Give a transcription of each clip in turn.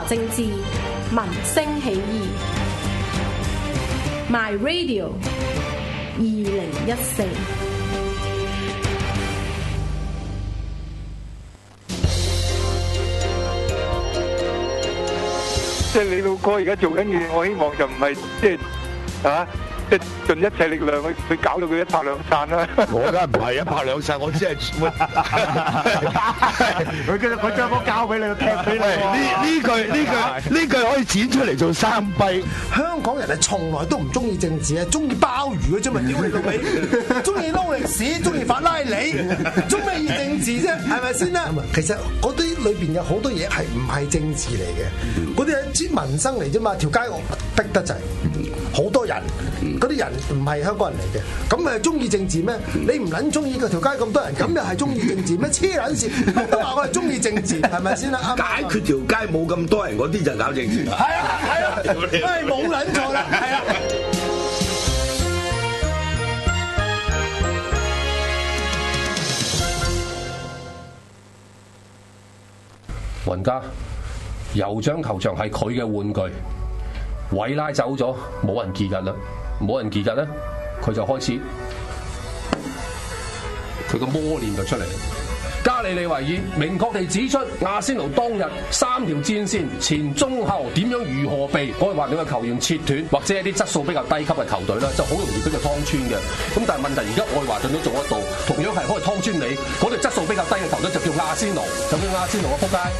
政治，民聲起義。My Radio 2014。 即係你老哥而家做緊嘢，我希望就唔係即係盡一切力量去搞到佢一拍兩散啦。 我梗係唔係一拍兩散，我只係佢將波交俾你，踢俾你。 呢句可以剪出嚟做三弊。 香港人係從來都唔中意政治啊，中意鮑魚嘅啫嘛，屌你老味！中意撈歷史，中意法拉利，中咩意政治啫？係咪先啦？其實嗰啲裏邊有好多嘢係唔係政治嚟嘅，嗰啲係啲民生嚟啫嘛。條街我逼得滯，好多人。嗰啲人唔係香港人嚟嘅，咁咪中意政治咩？你唔撚中意嗰條街咁多人，咁又係中意政治咩？黐撚線，都話我係中意政治，係咪先啦？ 解決條街冇咁多人嗰啲就搞政治。 係啊，冇撚錯啦，係啊。 雲家，酋長球場係佢嘅玩具。韋拉走咗，冇人結日啦，冇人結日咧，佢就開始佢個魔練就出嚟。加里維爾明確地指出，阿仙奴當日3條戰線前中後點樣如何被愛華頓嘅球員切斷，或者一啲質素比較低級嘅球隊啦，就好容易俾佢劏穿嘅。咁但係問題而家愛華頓都做得到，同樣係可以劏穿你嗰隊質素比較低嘅球隊，就叫阿仙奴，就叫阿仙奴啊！仆街！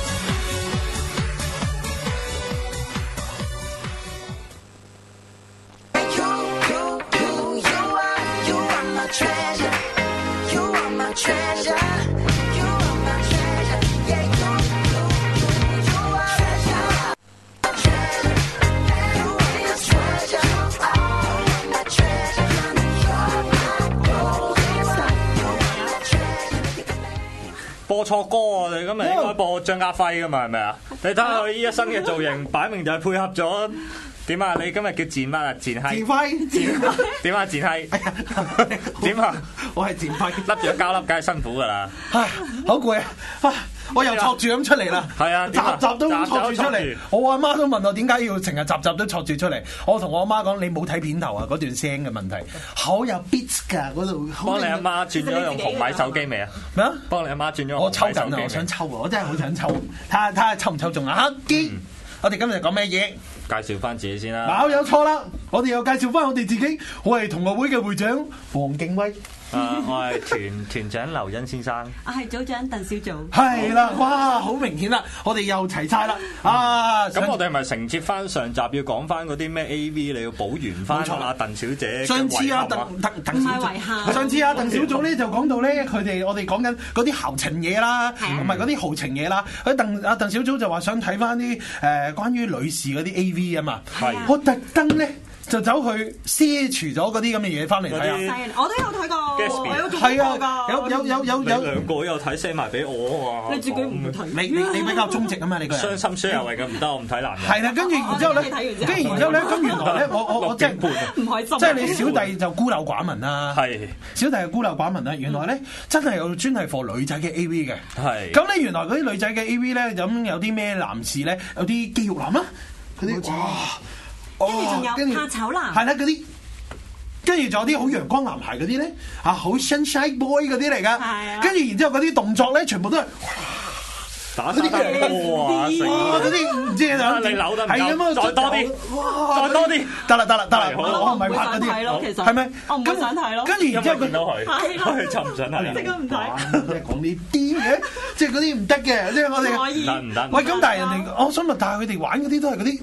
播錯歌啊！你今日應該播張家輝噶嘛，係咪啊？你睇下佢呢一身嘅造型，擺明就係配合咗點啊？你今日叫賤乜啊？賤閪？賤輝？點啊？賤閪？點啊？ 我係賤輝， 笠住個膠粒，梗係辛苦噶啦！ 唉，好攰啊！我又錯住咁出嚟啦， 係啊， 集集都錯住出嚟。我阿媽都問我點解要成日集集都錯住出嚟。我同我阿媽講：你冇睇片頭啊，嗰段聲嘅問題，好有 beats 㗎嗰度。 幫你阿媽轉咗用紅米手機未啊？ 咩啊？ 幫你阿媽轉咗。 我抽緊啊！我想抽啊！我真係好想抽，睇下抽唔抽中啊！我哋今日講咩嘢？ 介紹翻自己先啦。 有錯啦！我哋又介紹翻我哋自己。我係同學會嘅會長黃敬威。 我係團長劉欣先生， 我係組長鄧小組。 係啦，哇，好明顯啦，我哋又齊晒啦。 咁我哋係咪承接翻上集要講翻嗰啲咩 AV？你要補完翻阿鄧小姐。 上次阿鄧小組，上次阿鄧小組咧就講到咧，我哋講緊嗰啲豪情嘢啦，同埋嗰啲豪情嘢啦。阿鄧小組就話想睇翻啲關於女士嗰啲 AV 啊嘛。我特登咧。就走去卸除咗嗰啲咁嘅嘢翻嚟睇啊！ 我都有睇過，我有做過㗎。 有兩個有睇 send 埋俾我啊嘛！ 你自己唔睇， 你比較忠直啊嘛！你個人傷心傷人為嘅唔得，我唔睇男人。 係啦，跟住然之後咧，咁原來咧，我即係唔開心。 即係你小弟就孤陋寡聞啦。係小弟係孤陋寡聞啦。原來咧真係有專係 for 女仔嘅 AV 嘅。係咁咧，原來嗰啲女仔嘅 AV 咧，咁有啲咩男士咧，有啲肌肉男啊，嗰啲哇！ 跟住仲有怕醜男， 係啦嗰啲，跟住仲有啲好陽光男孩嗰啲咧，好 sunshine boy 嗰啲嚟噶，跟住然之後嗰啲動作咧，全部都係打沙灘波啊， 嗰啲唔知啊， 你扭得唔夠？ 係咁啊， 再多啲，再多啲， 得啦，我唔係拍嗰啲， 係咪？ 我唔想睇咯。 跟住然之後見到佢就唔想睇， 即刻唔睇。 即係講呢啲嘅，即係嗰啲唔得嘅，即係我哋唔得。 喂，咁但係人哋，我想問，但係佢哋玩嗰啲都係嗰啲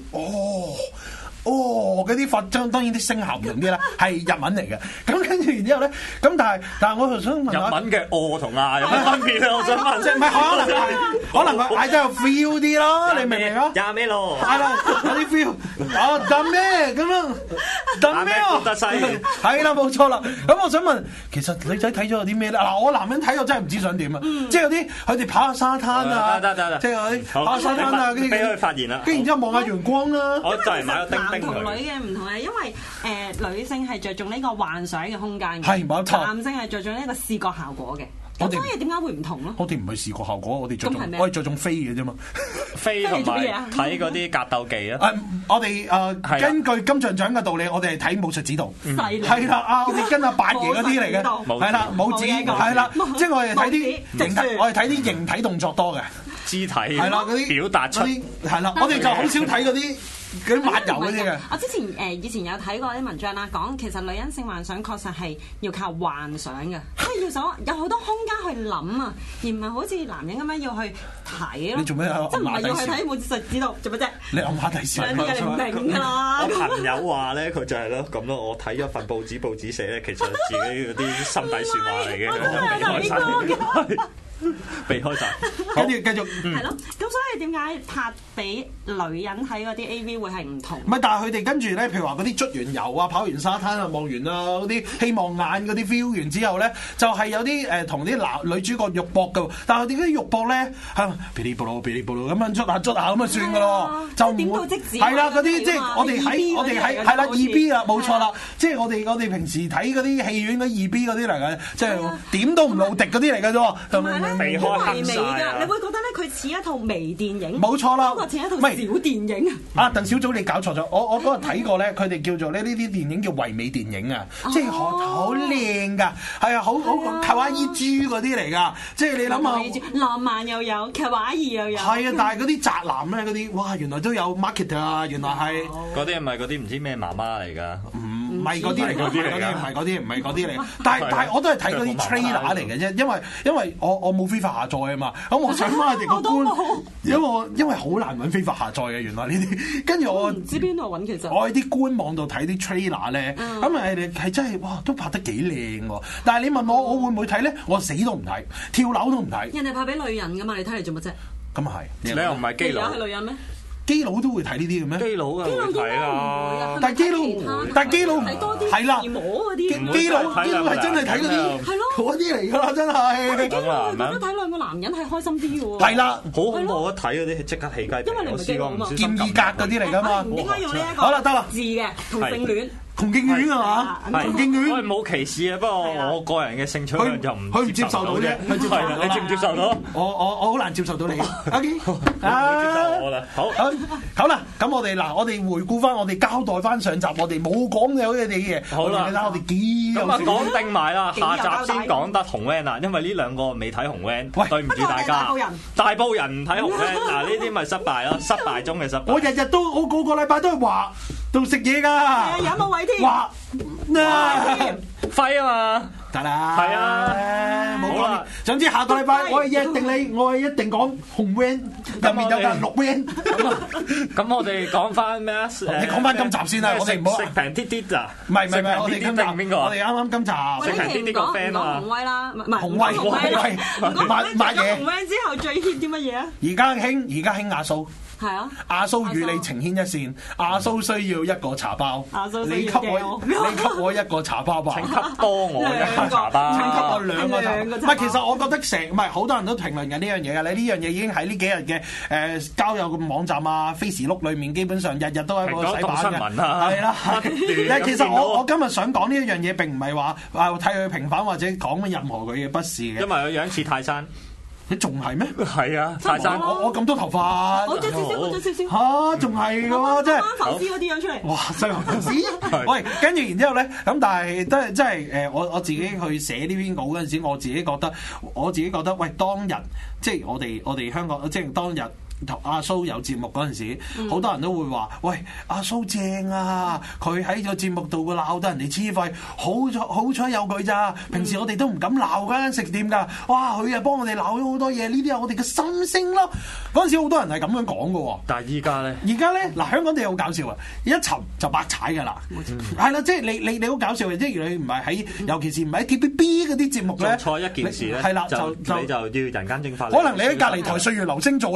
嗰啲發張當然啲聲效唔同啲啦，係日文嚟嘅。咁跟住然之後咧，咁但係我就想問下， 日文嘅同有咩分別咧？我想問， 即係唔係可能佢嗌得有 feel 啲咯？你明唔明啊？ 廿咩咯？ 係啦，有啲 feel。得咩咁樣？得咩啊？ 得細係啦，冇錯啦。咁我想問，其實女仔睇咗有啲咩咧？嗱，我男人睇我真係唔知想點啊！即係有啲佢哋跑下沙灘啊， 得， 即係嗰啲跑下沙灘啊， 俾佢發言啦。 跟住然之後望下陽光啦。 我就嚟買個叮。 同女嘅唔同係，因為女性係着重呢個幻想嘅空間嘅， 係冇錯。 男性係着重呢個視覺效果嘅。 咁所以點解會唔同咯？ 我哋唔係視覺效果，我哋着重飛嘅啫嘛， 飛同埋睇嗰啲格鬥技啊！ 我哋根據金像獎嘅道理，我哋係睇武術指導，係啦我哋跟阿八爺嗰啲嚟嘅，係啦武指係啦，即係我哋睇啲我哋睇啲形體動作多嘅肢體係啦嗰啲表達出係啦，我哋就好少睇嗰啲抹油嗰啲嘅。 我之前以前有睇過啲文章啦，講其實女人性幻想確實係要靠幻想嘅，即係要想有好多空間去諗啊，而唔係好似男人咁樣要去睇咯。 你做咩啊？ 即係唔係要去睇武術指導做乜啫？ 你暗下底線， 你唔明㗎啦。 我朋友話咧，佢就係咯咁咯。我睇一份報紙寫咧，其實係自己嗰啲心底説話嚟嘅，避開晒， 跟住繼續。 係咯，咁所以點解拍俾女人睇嗰啲 AV 會係唔同？ 唔係，但係佢哋跟住咧，譬如話嗰啲捽完油啊、跑完沙灘啊、望完啊嗰啲希望眼嗰啲 feel 完之後咧，就係有啲同啲女主角肉搏㗎。但係佢哋嗰啲肉搏咧係噼里啪啦咁樣捽下咁啊算㗎咯，就點到即止。 係啦，嗰啲即係我哋喺係啦2B 啦，冇錯啦，即係我哋平時睇嗰啲戲院嗰2B 嗰啲嚟嘅，即係點都唔露敵嗰啲嚟嘅啫。 避開黑晒， 你會覺得咧佢似一套微電影， 冇錯啦， 不過似一套小電影啊！鄧小組你搞錯咗，我嗰日睇過咧，佢哋叫做呢啲電影叫唯美電影啊，即係好靚㗎，係啊，好卡哇伊豬嗰啲嚟㗎，即係你諗下， 浪漫又有，卡哇伊又有， 係啊，但係嗰啲宅男咧嗰啲，哇，原來都有 market 啊，原來係嗰啲係咪嗰啲唔知咩媽媽嚟㗎？ 唔係嗰啲嚟，唔係嗰啲嚟，但係我都係睇嗰啲 trailer 嚟嘅啫，因為我冇非法下載啊嘛，咁我想翻佢哋個官，因為好難揾非法下載嘅原來呢啲，跟住我唔知邊度揾其實， 我喺啲官網度睇啲 trailer 咧，咁係真係哇都拍得幾靚喎，但係你問我會唔會睇咧？我死都唔睇，跳樓都唔睇。 人哋拍俾女人噶嘛，你睇嚟做乜啫？ 咁啊係， 你又唔係基佬？ 係女人咩？ 基佬都會睇呢啲嘅咩？ 基佬啊會睇啦， 但係基佬睇多啲係啦， 摸嗰啲。 基佬係真係睇嗰啲， 係咯， 嗰啲嚟㗎啦，真係。 基佬覺得睇兩個男人係開心啲喎。 係啦， 好恐怖！一睇嗰啲即刻起雞皮。 因為你唔係基佬啊嘛， 劍二格嗰啲嚟㗎嘛。 唔應該用呢一個好啦，得啦字嘅同性戀。 同性戀啊嘛，同性戀。 我係冇歧視啊，不過我個人嘅性取向就唔， 佢唔接受到啫。 你接唔接受到？ 我好難接受到你。OK， 接受我啦。 好啦，咁我哋回顧翻，我哋交代翻上集，我哋冇講嘅嗰啲嘢。好啦，我哋幾咁啊講定埋啦，下集先講得紅 van 啦，因為呢兩個未睇紅 van，對唔住大家。大埔人唔睇紅 van，嗱呢啲咪失敗咯，失敗中嘅失敗。 我日日都，我個禮拜都係話到食嘢㗎。 有冇位添？ 話揮啊嘛， 得啦， 係啊， 冇講。總之下個禮拜我係約定你，我係一定講紅 van 入面有間綠 van。 咁我哋講翻咩啊？ 你講翻今集先啦，我哋唔好食平啲啲咋？ 唔係，我哋今集邊個？ 我哋啱啱今集食平啲啲個 friend 啊！ 紅威啦，唔係紅威，買嘢。 紅威之後最 hit 啲乜嘢啊？ 而家興阿蘇。 係啊， 阿蘇與你情牽一線，阿蘇需要一個茶包，你給我一個茶包吧， 請給多我一個茶包， 請給我兩個茶包。唔係，其實我覺得唔係好多人都評論緊呢樣嘢㗎，你呢樣嘢已經喺呢幾日嘅交友嘅網站啊、Facebook 裏面，基本上日日都喺個洗版嘅，係啦。但係其實我今日想講呢一樣嘢，並唔係話替佢平反或者講任何佢嘅不是嘅， 因為佢樣似泰山。 你仲係咩？ 係啊，泰山， 我咁多頭髮， 好咗少少嚇，仲係嘅喎，真係浮絲嗰啲樣出嚟。 哇，真係浮絲！喂，跟住然之後咧，咁但係都係真係我自己去寫呢篇稿嗰陣時，我自己覺得，喂，當日即係我哋香港，即係當日。阿蘇有節目嗰陣時，好多人都會話：喂，阿蘇正啊！佢喺個節目度鬧得人哋黐肺，好彩有佢咋。平時我哋都唔敢鬧嗰間食店㗎。哇！佢啊幫我哋鬧咗好多嘢，呢啲係我哋嘅心聲咯。嗰陣時好多人係咁樣講㗎喎。 但係依家咧， 嗱香港地好搞笑啊！一沉就白踩㗎啦，係啦，即係你好搞笑嘅，即係你唔係喺，尤其是唔係喺 TVB 嗰啲節目咧， 做錯一件事咧， 係啦， 就你就要人間蒸發。 可能你喺隔離台歲月留聲做咧，可能冇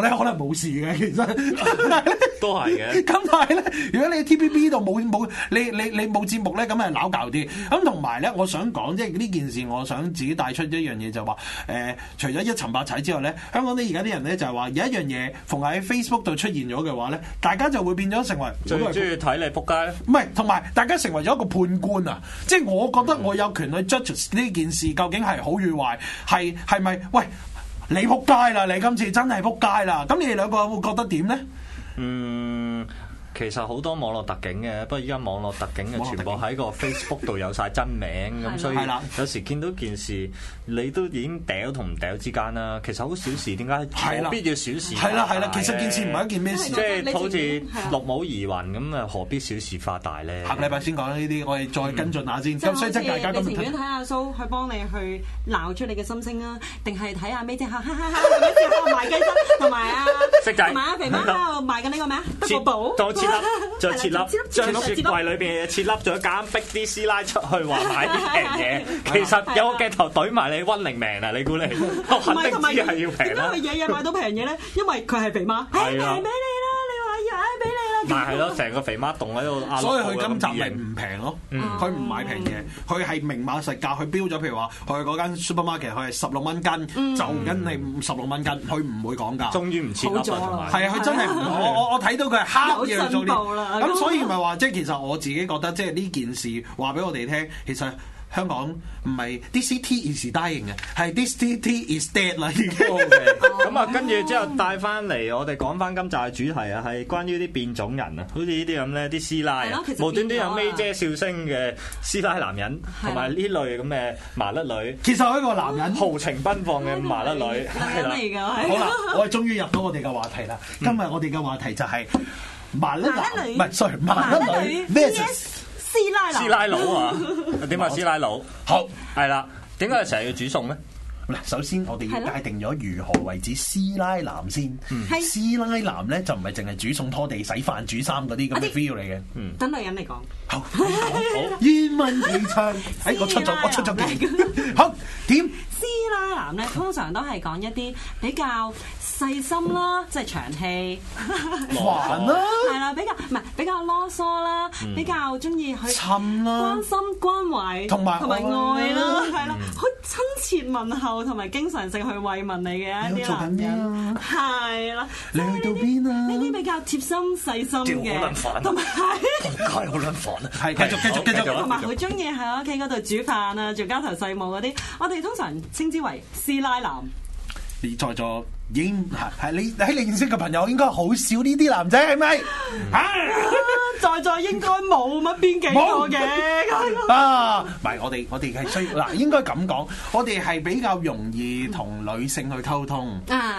冇事嘅，其實都係嘅。 咁但係咧，如果你喺 TVB 度冇你冇節目咧，咁係鬧交啲。咁同埋咧，我想講即係呢件事，我想自己帶出一樣嘢就話除咗一沉百踩之外咧，香港而家啲人咧就係話有一樣嘢，逢喺 Facebook 度出現咗嘅話咧，大家就會變咗成為最中意睇你仆街。 唔係，同埋大家成為咗一個判官啊！即係我覺得我有權去 judge 呢件事究竟係好與壞，係咪？喂，你仆街啦！你今次真係仆街啦！咁你哋兩個會覺得點咧？ 其實好多網絡特警嘅，不過依家網絡特警嘅全部喺個 Facebook 度有晒真名，咁所以有時見到件事，你都已經掉同唔掉之間啦。其實好小事，點解何必要小事？ 係啦，其實件事唔係一件咩事， 即係好似綠帽疑雲咁啊，何必小事化大咧？ 下禮拜先講呢啲，我哋再跟進下先。咁所以即係大家咁， 你情願睇阿蘇去幫你去鬧出你嘅心聲啊，定係睇阿 May 姐哈哈哈咁樣喺度賣雞汁，同埋啊同埋阿肥媽喺度賣緊呢個咩啊？德寶寶。 再設立將雪櫃裏邊設立咗間逼啲師奶出去話買啲平嘢，其實有個鏡頭懟埋你溫寧命啊！你估你我肯定知係要平啦。 點解佢日日買到平嘢咧？因為佢係肥媽，平俾你啦！你話要嗌俾你啦。 咪係咯，成個肥媽棟喺度。 所以佢今集咪唔平咯，佢唔買平嘢，佢係明碼實價，佢標咗譬如話去嗰間 supermarket，佢係16蚊斤，就緊你16蚊斤，佢唔會講價。 終於唔設立啦， 係啊，佢真係我睇到佢係刻意去做呢。咁所以咪話即係其實我自己覺得即係呢件事話俾我哋聽，其實香港唔係 this city is dying 嘅，係 this city is dead 啦已經。 咁啊，跟住之後帶翻嚟，我哋講翻今集嘅主題啊，係關於啲變種人啊，好似呢啲咁咧，啲師奶啊，無端端有May姐笑聲嘅師奶男人，同埋呢類咁嘅麻甩女。 其實我一個男人豪情奔放嘅麻甩女，係啦。 好啦，我哋終於入到我哋嘅話題啦。今日我哋嘅話題就係麻甩男，唔係 sorry 麻甩女 versus 師奶佬啊？點解師奶佬？ 好係啦，點解成日要煮餸咧？ 嗱，首先我哋要界定咗如何為止師奶男先。師奶男咧就唔係淨係煮餸、拖地、洗飯、煮衫嗰啲咁嘅 feel 嚟嘅。 等女人嚟講。 好，願聞其詳。我出咗鏡。好，點？ 師奶男咧通常都係講一啲比較細心啦，即係長氣， 煩啦， 係啦，比較囉嗦啦，比較中意去氹啦， 關心關懷同埋愛啦，係啦，好親切問候同埋經常性去慰問你嘅一啲男人，係啦， 你去到邊啊？ 呢啲比較貼心細心嘅，同埋係好撚煩啊！係繼續， 同埋好中意喺屋企嗰度煮飯啊，做家頭細務嗰啲，我哋通常稱之為師奶男。 你在座已經係你喺你認識嘅朋友應該好少呢啲男仔係咪？ 在座應該冇乜邊幾個嘅啊！唔係我哋係需要嗱，應該咁講，我哋係比較容易同女性去溝通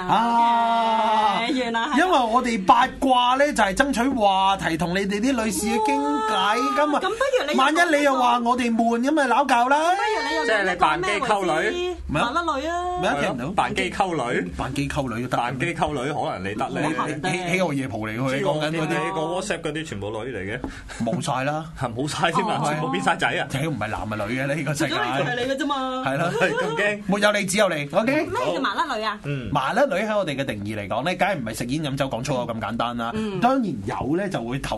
原來因為我哋八卦咧就係爭取話題，同你哋啲女士嘅傾偈咁啊。咁不如你萬一你又話我哋悶咁咪鬧交啦？ 不如你又即係你扮機溝女， 麻甩女啊！ 咪聽唔到扮機溝女， 扮機溝女都得。 扮機溝女可能你得咧， 起我夜蒲嚟嘅，你講緊嗰啲個 WhatsApp 嗰啲全部女嚟嘅， 冇晒啦， 冇晒添啊，全部變晒仔啊！ 屌唔係男係女嘅呢個世界， 係你嘅啫嘛， 係啦， 咁驚， 沒有你只有你 ，OK？ 咩叫麻甩女啊？ 麻甩女喺我哋嘅定義嚟講咧，梗係唔係食煙飲酒講粗口咁簡單啦。當然有咧就會係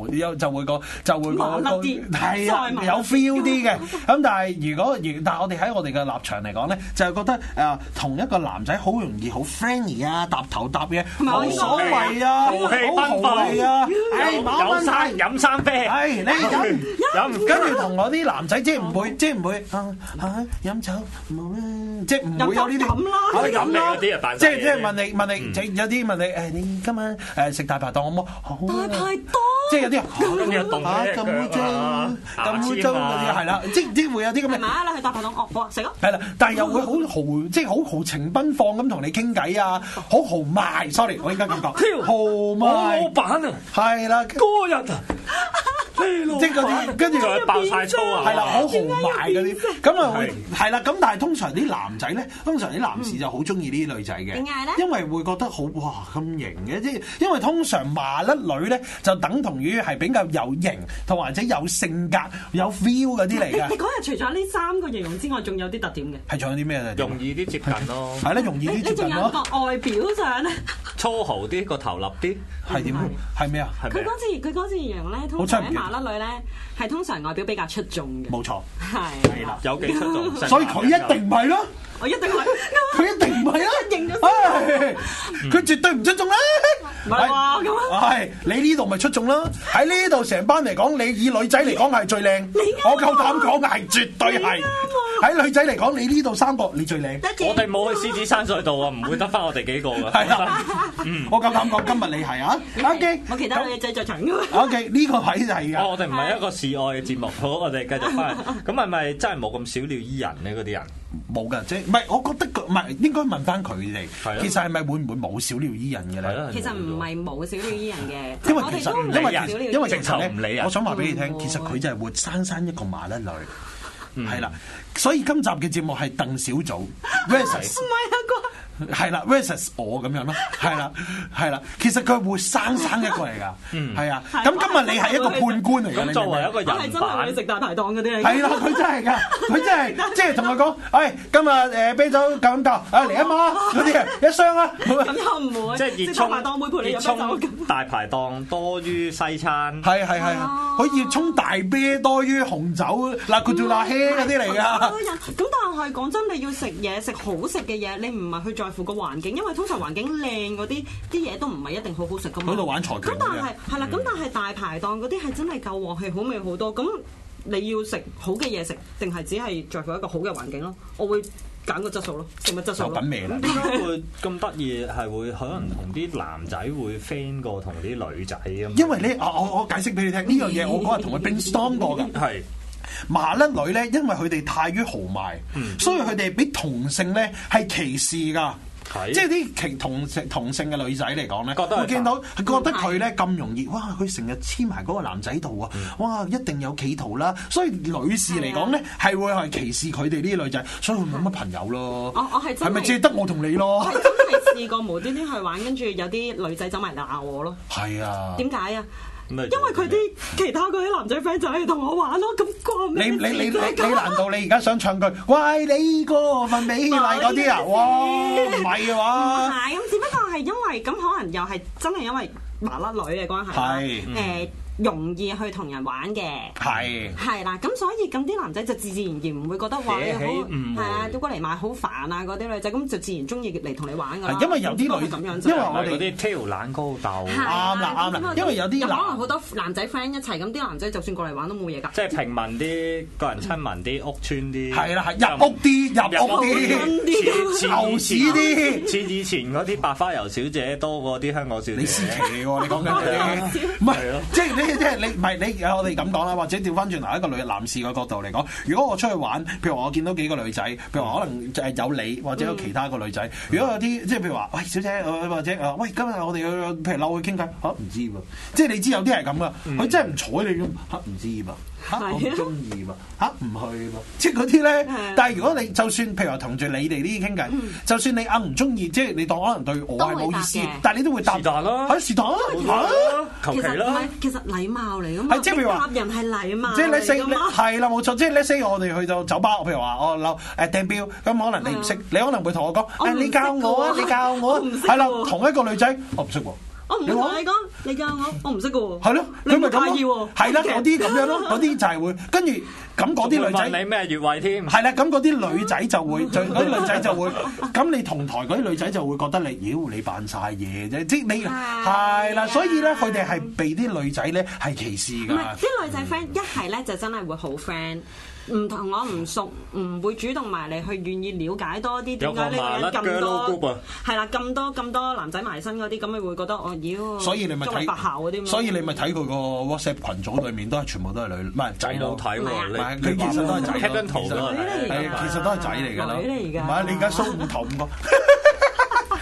啊有 feel 啲嘅。咁但係我哋喺我哋嘅立場嚟講咧，就係覺得同一個男仔好容易好 friendly 啊，搭頭搭嘅，冇所謂啊， 豪氣奔放啊，有山飲三啤， 你飲，跟住同我啲男仔即係唔會飲酒冇啦，即係唔會有呢啲飲你嗰啲啊扮， 即係問你，有啲問你你今晚食大排檔好冇？ 大排檔， 即係有啲咁你凍嘅咁污糟嗰啲係啦，即係會有啲咁嘅。 係咪你去大排檔我食咯。 係啦，但係又會即係好豪情奔放咁同你傾偈啊，好豪邁 ，sorry， 我應該咁講，豪邁， 老闆啊， 係啦， 嗰日啊。 即係嗰啲跟住仲爆晒粗啊， 係啦，好豪邁嗰啲，咁啊會係啦，咁但係通常啲男仔咧，通常啲男士就好中意呢啲女仔嘅， 點解咧？ 因為會覺得好哇咁型嘅，即係因為通常麻甩女咧就等同於係比較有型同或者有性格有 feel 嗰啲嚟嘅。 你嗰日除咗呢3個形容之外，仲有啲特點嘅。 係仲有啲咩咧？ 容易啲接近咯。 係啦，容易啲接你仲近咯。 有個外表上咧， 粗豪啲，個頭立啲， 係點？係咩啊？ 佢嗰次形容咧，通常啲麻甩女咧係通常外表比較出眾嘅。 冇錯， 係啦， 有幾出眾， 所以佢一定唔係咯。 我一定係， 佢一定唔係啦， 認咗佢絕對唔出眾啦。 唔係話咁啊？ 係你呢度咪出眾啦？喺呢度成班嚟講，你以女仔嚟講係最靚，我夠膽講係絕對係。喺女仔嚟講，你呢度3個你最靚。 我哋冇去獅子山隧道啊，唔會得翻我哋幾個噶。 係啦，我夠膽講今日你係啊。OK， 冇其他女仔在場㗎嘛。 OK，呢個位就係㗎。 我哋唔係一個示愛嘅節目，好，我哋繼續翻。咁係咪真係冇咁小鳥依人咧？嗰啲人冇㗎，即係唔係？我覺得唔係應該問翻佢哋。其實係咪會唔會冇小鳥依人嘅咧？ 其實唔係冇小鳥依人嘅， 因為其實因為其實咧， 我想話俾你聽，其實佢就係活生生一個麻甩女。係啦，所以今集嘅節目係鄧小祖 versus 唔係啊係啦 versus 我咁樣咯，係啦，其實佢係活生生一個嚟㗎，係啊，咁今日你係一個判官嚟㗎， 咁作為一個人係真係會食大排檔嗰啲嚟， 係啦，佢真係㗎，佢真係即係同佢講，今日啤酒夠唔夠？嚟一碼嗰啲啊，一箱啊， 咁又唔會， 即係熱大排檔會陪你飲啤酒， 大排檔多於西餐， 係，佢熱沖大啤多於紅酒，嗱佢做辣靴嗰啲嚟㗎。 咁但係講真，你要食嘢食好食嘅嘢，你唔係去在乎個環境，因為通常環境靚嗰啲嘢都唔係一定好好食㗎嘛。 喺度玩財權嘅。咁但係係啦，咁但係大排檔嗰啲係真係夠鑊氣，好味好多。咁你要食好嘅嘢食，定係只係在乎一個好嘅環境咯？我會揀個質素咯，食物質素。有品味啦。 點解會咁得意？係會可能同啲男仔會 friend 過同啲女仔咁。 因為咧，我解釋俾你聽呢樣嘢，我嗰日同佢 brainstorm 過㗎。係。麻甩女咧，因為佢哋太於豪邁，所以佢哋俾同性咧係歧視㗎。即係啲同性嘅女仔嚟講咧，會見到覺得佢咧咁容易，哇！佢成日黐埋嗰個男仔度啊，哇！一定有企圖啦，所以女士嚟講咧係會係歧視佢哋呢啲女仔，所以佢冇乜朋友咯。我係真係咪只係得我同你咯？ 我係真係試過無端端去玩，跟住有啲女仔走埋鬧我咯。 係啊。點解啊？因為佢啲其他嗰啲男仔 friend 就喺度同我玩咯，咁關咩事？ 你難道你而家想唱句喂你個份美麗嗰啲啊？哇，唔係嘅話，唔係咁，只不過係因為咁，可能又係真係因為麻甩女嘅關係啦。係容易去同人玩嘅，係啦，咁所以咁啲男仔就自然唔會覺得話你好係啊，都過嚟買好煩啊嗰啲女仔，咁就自然中意嚟同你玩㗎啦。 因為有啲女咁樣， 因為我哋嗰啲挑懶高竇， 啱啦，因為有啲可能好多男仔 friend 一齊，咁啲男仔就算過嚟玩都冇嘢㗎。 即係平民啲、個人親民啲、屋村啲， 係啦，入屋啲，牛屎啲， 似以前嗰啲白花油小姐多過啲香港小姐。 你私奇喎，你講緊嗰啲，唔係即係即係你唔係你我哋咁講啦，或者調翻轉頭一個男士嘅角度嚟講，如果我出去玩，譬如話我見到幾個女仔，譬如話可能就係有你或者有其他個女仔，如果有啲即係譬如話，喂小姐或者喂今日我哋去譬如嬲去傾偈嚇唔知喎，即係你知有啲係咁噶，佢真係唔睬你咁嚇唔知喎。我唔中意喎，唔去喎，即係嗰啲咧。但係如果你就算譬如話同住你哋呢啲傾偈，就算你唔中意，即係你當可能對我係冇意思，但係你都會答。是但啦，係是但啦，求其啦。 其實禮貌嚟㗎嘛， 即係譬如話答人係禮貌。 即係你係啦，冇錯。即係 let's say 我哋去到酒吧，譬如話我攞訂標，咁可能你唔識，你可能會同我講，你教我啊，你教我啊，係啦，同一個女仔，我唔識喎。 我唔會同你講，你教我唔識嘅喎。 係咯，佢咪咁咯。 係啦，嗰啲咁樣咯，嗰啲就係會跟住咁嗰啲女仔。 問你咩穴位添？ 係啦，咁嗰啲女仔就會，嗰啲女仔就會，咁你同台嗰啲女仔就會覺得你，妖你扮晒嘢啫，即係你係啦，所以咧佢哋係被啲女仔咧係歧視㗎。 唔係啲女仔 friend 一係咧就真係會好 friend。唔同我唔熟，唔會主動埋嚟去願意了解多啲點解呢個人咁多係啦，咁多男仔埋身嗰啲，咁你會覺得我妖。 所以你咪睇，所以你咪睇佢個 WhatsApp 群組裏面都係全部都係女，唔係仔咯。睇喎，佢其實都係仔。 睇張圖咯， 其實都係仔嚟㗎啦。唔係你而家 show 5頭5個。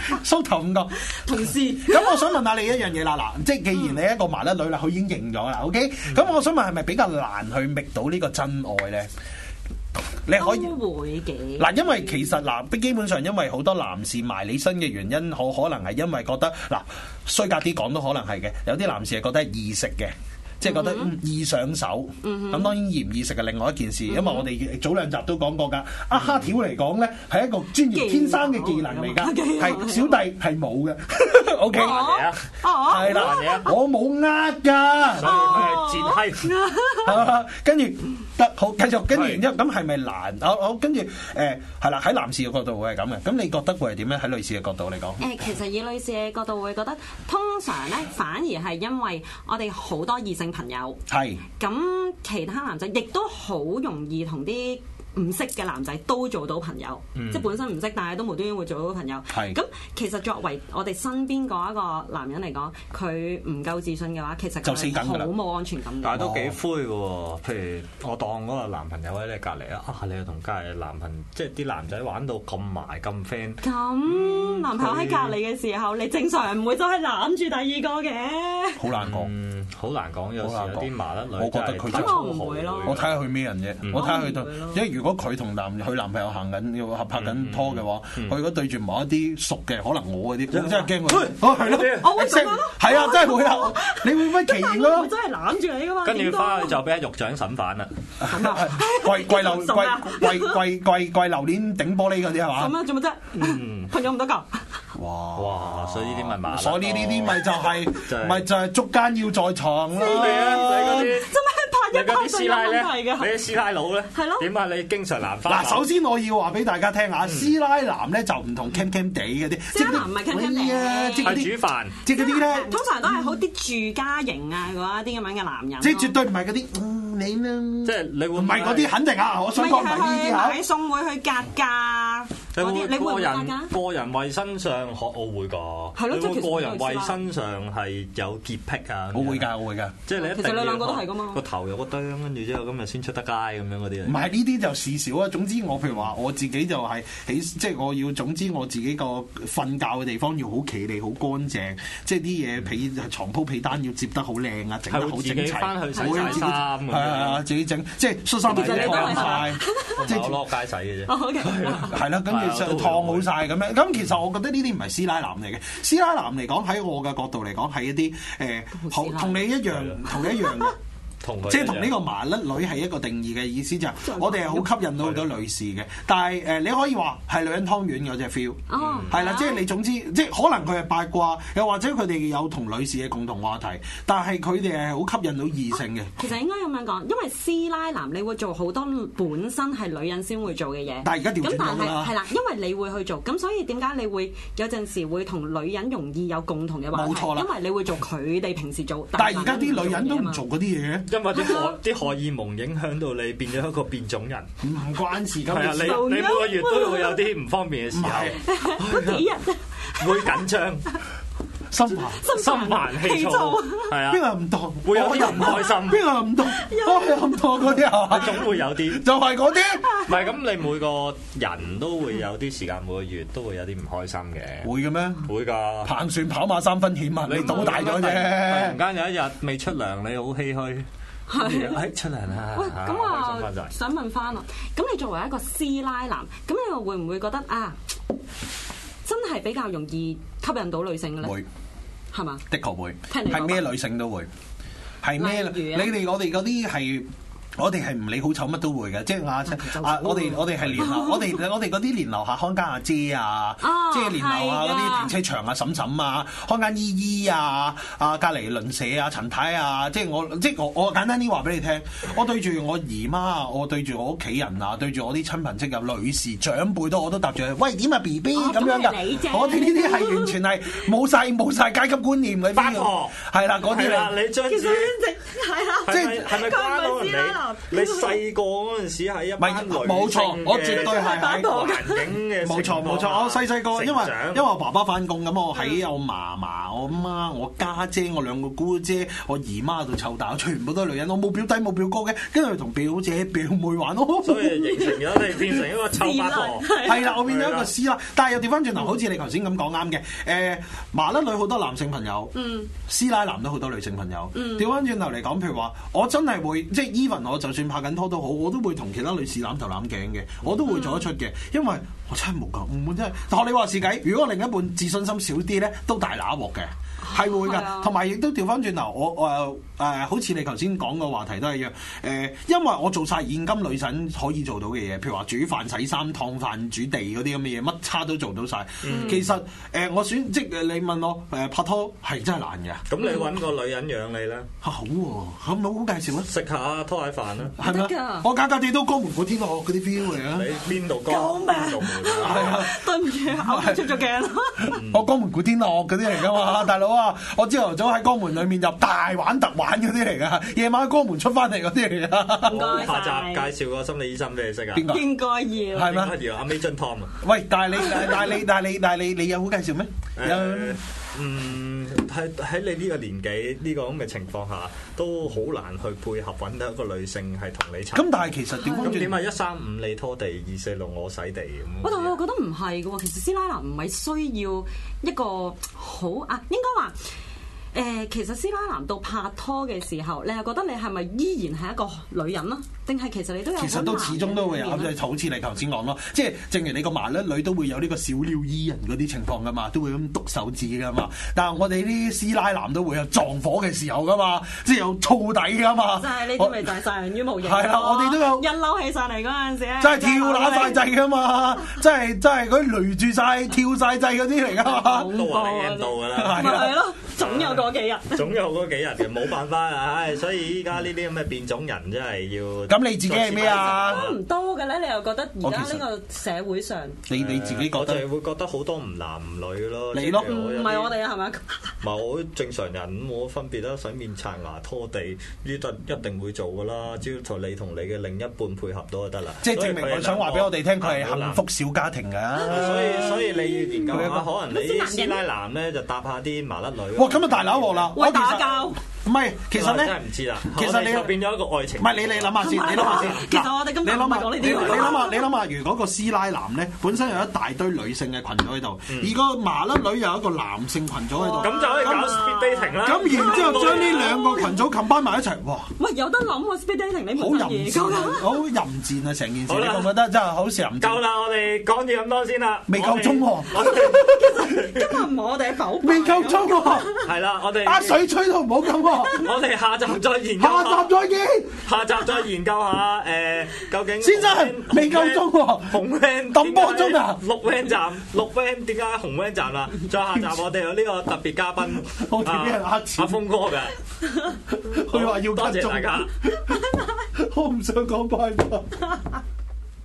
梳頭5個同事。 咁我想問下你一樣嘢啦，嗱，即係既然你一個麻甩女啦，佢已經認咗啦 ，OK？咁我想問係咪比較難去覓到呢個真愛咧？你可以會嘅嗱，因為其實嗱，基本上因為好多男士埋你身嘅原因，可能係因為覺得嗱，衰格啲講都可能係嘅，有啲男士係覺得係易食嘅。即係覺得易上手，咁當然易唔易食係另外一件事，因為我哋早2集都講過㗎。蝦條嚟講咧係一個專業天生嘅技能嚟㗎，係小弟係冇嘅。OK，係啦，我冇㗎， 所以佢係賤閪。 跟住得好繼續，跟住然之後咁係咪難？我跟住係啦，喺男士嘅角度會係咁嘅。咁你覺得會係點咧？喺女士嘅角度嚟講？ 其實以女士嘅角度會覺得，通常咧反而係因為我哋好多異性朋友，係咁其他男仔亦都好容易同啲唔識嘅男仔都做到朋友，即係本身唔識，但係都無端端會做到朋友。係咁，其實作為我哋身邊嗰一個男人嚟講，佢唔夠自信嘅話，其實就係好冇安全感。 但係都幾灰嘅喎，譬如我當嗰個男朋友喺你隔離啊，你又同隔離男朋友，即係啲男仔玩到咁埋咁 friend。 咁男朋友喺隔離嘅時候，你正常人唔會走去攬住第二個嘅。 好難講， 好難講，有時有啲麻甩女， 我覺得佢真係唔會咯。 我睇下佢咩人啫，我睇下佢因為如果佢同佢男朋友行緊要合拍緊拖嘅話，佢如果對住某一啲熟嘅，可能我嗰啲，我真係驚佢。係咯， 我會咁樣咯。係啊，真係會啊！你會唔會奇異咯？ 真係攬住你噶嘛？ 跟住翻去就俾獄長審犯啦。 跪榴蓮頂玻璃嗰啲係嘛？ 咁啊，做乜啫？朋友唔得㗎。 哇！所以呢啲咪麻， 所以呢啲咪就係捉奸要在床咯。 你嗰啲師奶咧，你啲師奶佬咧，係咯？點啊？你經常男翻？ 嗱，首先我要話俾大家聽下，師奶男咧就唔同 cam cam 地嗰啲， 師奶男唔係 cam cam 地， 係煮飯， 即係嗰啲咧， 通常都係好啲住家型啊嗰啲咁樣嘅男人。 即係絕對唔係嗰啲，你咧， 即係你會唔係嗰啲肯定啊！我想講唔係呢啲嚇。 買餸會去格價嗰啲，你會唔會格價？ 個人衞生上我會㗎，係咯，即係個人衞生上係有潔癖啊。 我會㗎， 即係你一定。 其實你兩個都係㗎嘛。 個頭有個釘，跟住之後今日先出得街咁樣嗰啲。 唔係呢啲就事少啊。總之我譬如話我自己就係即係我要總之我自己個瞓覺嘅地方要好企理好乾淨，即係啲嘢床鋪被單要摺得好靚啊，整得好整齊。自己翻去洗曬衫。係啊，自己整即係恤衫都燙晒， 即係我落街洗嘅啫。 係啦，跟住就燙好晒咁樣。咁其實我覺得呢啲唔係師奶男嚟嘅。師奶男嚟講喺我嘅角度嚟講係一啲同你一樣嘅。即係同呢個麻甩女係一個定義嘅意思，就係我哋係好吸引到好多女士嘅，但係你可以話係女人湯圓嗰隻 feel，係啦，即係你總之即係可能佢係八卦，又或者佢哋有同女士嘅共同話題，但係佢哋係好吸引到異性嘅。 其實應該咁樣講，因為師奶男你會做好多本身係女人先會做嘅嘢， 但係而家調轉咗啦。 係啦，因為你會去做，咁所以點解你會有陣時會同女人容易有共同嘅話題？冇錯啦，因為你會做佢哋平時做。 但係而家啲女人都唔做嗰啲嘢嘅。 因為啲荷爾蒙影響到你變咗一個變種人， 唔關事㗎。 係啊，你每個月都會有啲唔方便嘅時候， 嗰幾日會緊張、 心煩氣躁，係啊， 邊個唔當？ 會有啲唔開心， 邊個唔當？咁多嗰啲係嘛？ 總會有啲， 就係嗰啲。 唔係咁，你每個人都會有啲時間，每個月都會有啲唔開心嘅。 會嘅咩？ 會㗎。 行船跑馬3分險啊！你賭大咗啫。 突然間有一日未出糧，你好唏噓。係出嚟啦！ 喂，咁我想問翻啊，咁你作為一個師奶男，咁你又會唔會覺得啊，真係比較容易吸引到女性嘅咧？會，係嘛？ 的確會，係咩女性都會，係咩？我哋嗰啲係。我哋係唔理好醜乜都會嘅，即係我哋係連我哋嗰啲連樓下看間阿姐啊，即係連樓下嗰啲停車場啊、嬸嬸啊、看間姨姨啊、隔離鄰舍啊、陳太啊，即係我簡單啲話俾你聽，我對住我姨媽啊，我對住我屋企人啊，對住我啲親朋戚友、女士長輩我都答住，喂點啊 B B 咁樣㗎，我哋呢啲係完全係冇晒階級觀念嗰啲，係啦嗰啲嚟。 你將自己係啦， 係咪關到你細個嗰陣時喺一班女冇錯，我絕對係喺環境嘅冇錯。我細個因為我爸爸翻工咁，我喺我嫲嫲、我媽、我家姐、我兩個姑姐、我姨媽度湊大，全部都係女人，我冇表弟冇表哥嘅，跟住同表姐表妹玩咯。 所以形成咗你變成一個臭八婆。 係啦，我變咗一個師奶，但係又調翻轉頭，好似你頭先咁講啱嘅。麻甩女好多男性朋友，師奶男都好多女性朋友。調翻轉頭嚟講，譬如話，我真係會即係 even 我就算拍緊拖都好，我都會同其他女士攬頭攬頸嘅，我都會做得出嘅，因為我真係冇咁，真係。學你話事計，如果另一半自信心少啲咧，都大揦鑊嘅。係會㗎，同埋亦都調翻轉頭，我好似你頭先講個話題都係一樣，因為我做晒現今女神可以做到嘅嘢，譬如話煮飯、洗衫、燙飯、煮地嗰啲咁嘅嘢，乜叉都做到晒。其實我即係你問我拍拖係真係難嘅。 咁你揾個女人養你啦。 好喎，咁冇好介紹啊？ 食下拖鞋飯啦。 係咪？我家地都江門古天樂嗰啲 feel 嚟啊！ 你邊度江？ 救命！係啊，對唔住，我出咗鏡。 我江門古天樂嗰啲嚟㗎嘛，大佬啊！我朝頭早喺江門裏面入大玩特玩嗰啲嚟噶，夜晚喺江門出翻嚟嗰啲嚟噶。 唔該晒。 下集介紹個心理醫生俾你識啊。 邊個？ 應該要。 係咩？ 應該要阿 Major Tom 啊。 喂，但係你有好介紹咩？ 喺你呢個年紀呢個咁嘅情況下，都好難去配合揾到一個女性係同你咁但係其實咁點啊？135你拖地，246我洗地咁。 我覺得唔係嘅喎，其實師奶男唔係需要一個好啊，應該話。其實師奶男到拍拖嘅時候，你係覺得你係咪依然係一個女人咯？定係其實你都有其實都始終都會有，就好似你頭先講咯，即係正如你個麻甩女都會有呢個小鳥依人嗰啲情況噶嘛，都會咁篤手指噶嘛。但係我哋啲師奶男都會有撞火嘅時候噶嘛，即係有燥底噶嘛。 就係呢啲咪就係殺人於無形。 係啦，我哋都有一嬲起上嚟嗰陣時咧， 真係跳攬晒掣噶嘛，真係嗰啲雷住晒跳晒掣嗰啲嚟噶嘛。 都話你印度㗎啦， 咪係咯，總有嗰幾日。 總有嗰幾日嘅，冇辦法啊！唉，所以依家呢啲咁嘅變種人真係要。 咁你自己係咩啊？ 多唔多嘅咧？你又覺得而家呢個社會上， 你自己覺得？ 我就係會覺得好多唔男唔女咯。 你咯， 唔係我哋啊，係咪？ 唔係我正常人冇分別啦，洗面刷牙拖地呢啲一定會做噶啦。只要同你嘅另一半配合到就得啦。 即係證明佢想話俾我哋聽，佢係幸福小家庭㗎。 所以你要研究下，可能你啲師奶男咧就搭下啲麻甩女。 哇！咁啊大揦鑊啦！ 會打交。 唔係，其實咧， 真係唔知啦。 其實你變咗一個愛情。 唔係你諗下先，你諗下先。 其實我哋今日唔係講呢啲。 你諗下，如果個師奶男咧本身有一大堆女性嘅群組喺度，而個麻甩女有一個男性群組喺度， 咁就可以搞 speed dating 啦。 咁然之後將呢兩個群組combine埋一齊，哇！ 喂，有得諗喎 speed dating，你好淫賤，好淫賤啊！成件事，你覺唔覺得真係好似淫賤？ 夠啦，我哋講住咁多先啦。 未夠鐘喎。 今日唔係我哋否？ 未夠鐘喎。 係啦，我哋水吹到唔好咁喎。 我哋下集再研究。 下集再見。 下集再研究下究竟先生未夠鐘喎。 紅 van 抌波鐘啊！ 綠 van 站，綠 van 點解紅 van 站啦？再下集我哋有呢個特別嘉賓， 我哋俾人呃錢。 阿峰哥嘅， 佢話要多謝大家。 我唔想講拜拜。